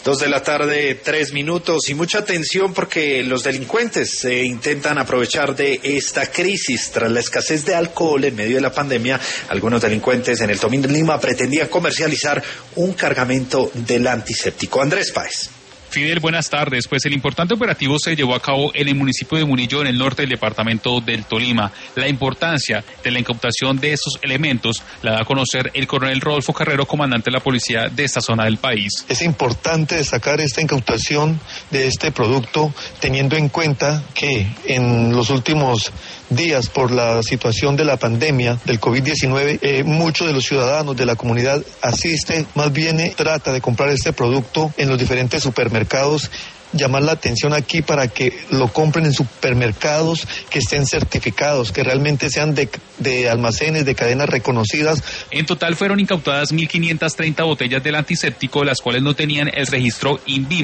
2:03 p.m. y mucha atención porque los delincuentes intentan aprovechar de esta crisis. Tras la escasez de alcohol en medio de la pandemia, algunos delincuentes en el Tolima pretendían comercializar un cargamento del antiséptico. Andrés Páez. Fidel, buenas tardes. Pues el importante operativo se llevó a cabo en el municipio de Munillo, en el norte del departamento del Tolima. La importancia de la incautación de estos elementos la da a conocer el coronel Rodolfo Carrero, comandante de la policía de esta zona del país. Es importante destacar esta incautación de este producto, teniendo en cuenta que en los últimos días, por la situación de la pandemia del COVID-19, muchos de los ciudadanos de la comunidad más bien trata de comprar este producto en los diferentes supermercados. Llamar la atención aquí para que lo compren en supermercados que estén certificados, que realmente sean de almacenes, de cadenas reconocidas. En total fueron incautadas 1.530 botellas del antiséptico, las cuales no tenían el registro INVIMA.